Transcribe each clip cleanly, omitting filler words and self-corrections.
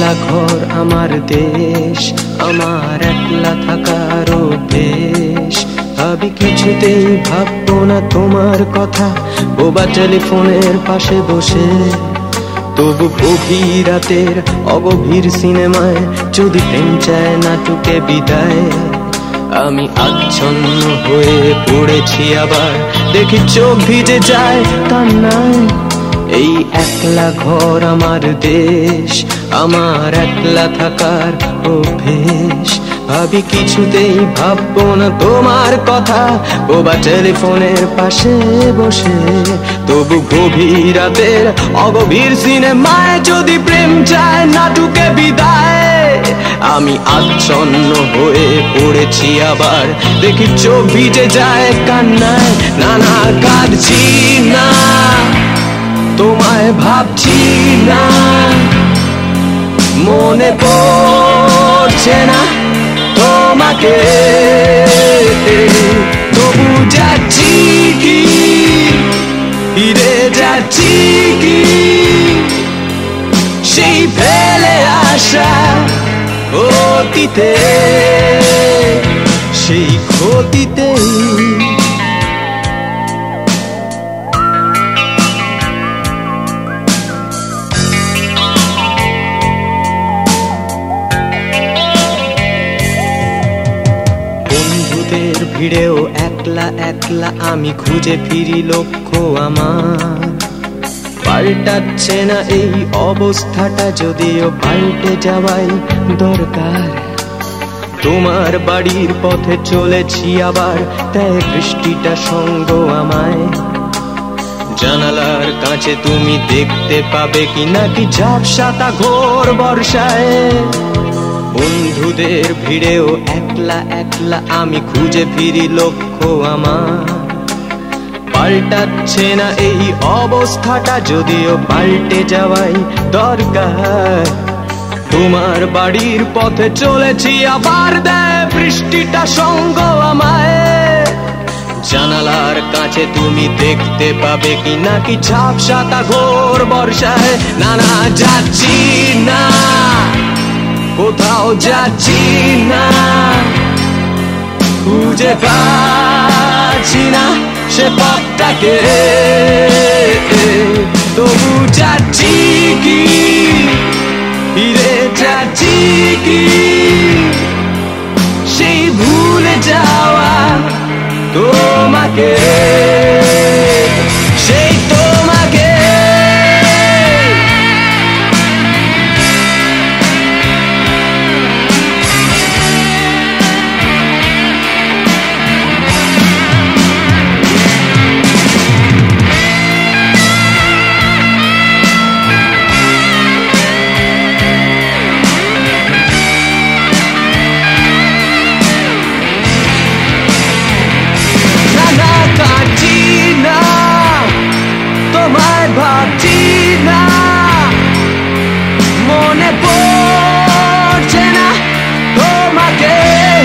একলা ঘর আমার দেশ, আমার একলা থাকার অভ্যেস। ভাবি কিছুতেই ভাববো না তোমার কথা, বোবা টেলিফোনের পাশে বসে। তবু গভীর রাতের অগভীর সিনেমায় যদি প্রেম চায় নাটকে বিদায়। আমি আচ্ছন্ন হয়ে পড়েছি, আবার দেখি চোখ ভিজে যায় কান্নায়। এই একলা ঘর আমার দেশ, আমার একলা থাকার অভ্যেস। ভাবি কিছুতেই ভাববো না তোমার কথা, বোবা টেলিফোনের পাশে বসে। তবু গভীর রাতের অগভীর সিনেমায় যদি প্রেম চায় নাটকে বিদায়। আমি আচ্ছন্ন হয়ে পড়েছি, আবার দেখি চোখ ভিজে যায় কান্নায়। না না, কাঁদছি না, তোমায় ভাবছি না, মনে পড়ছে না তোমাকে। তবু যাচ্ছি কি, ফিরে যাচ্ছি কি সেই ফেলে আসা অতীতে, সেই ক্ষতিতেই। বন্ধুদের ভিড়েও একলা একলা আমি খুঁজে ফিরি লক্ষ্য আমার। পাল্টাচ্ছে না এই অবস্থাটা, যদিও পাল্টে যাওয়াই দরকার। তোমার বাড়ির পথে চলেছি আবার, তাই বৃষ্টিটা সঙ্গ আমায়। জানালার কাছে তুমি দেখতে পাবে কি নাকি ঝাপসাতা ঘোর বর্ষায়। বন্ধুদের ভিড়েও একলা একলা আমি খুঁজে ফিরি লক্ষ্য আমার। পাল্টাচ্ছে না এই অবস্থাটা, যদিও পাল্টে যাওয়াই দরকার। তোমার বাড়ির পথে চলেছি আবার, দেয় বৃষ্টিটা সঙ্গ আমায়। জানালার কাছে তুমি দেখতে পাবে কি নাকি ঝাপসাতা ঘোর বর্ষায়। না না, যাচ্ছি না, কোথাও যাচ্ছি না, খুঁজে পাচ্ছি না সে পথটাকে। তবু যাচ্ছি কি, ফিরে যাচ্ছি কি সেই ভুলে যাওয়া তোমাকে, সেই তোমাকে। ভাবছি না, মনে পড়ছে না তোমাকে।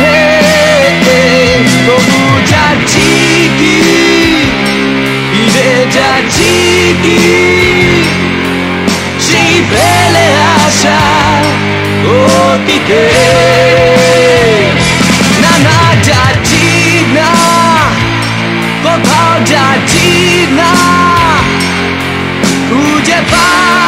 তবু যাচ্ছি কি, ফিরে যাচ্ছি কি সেই ফেলে আসা অতীতে। না না, যাচ্ছি না, কোথাও যাচ্ছি না, খুঁজে পা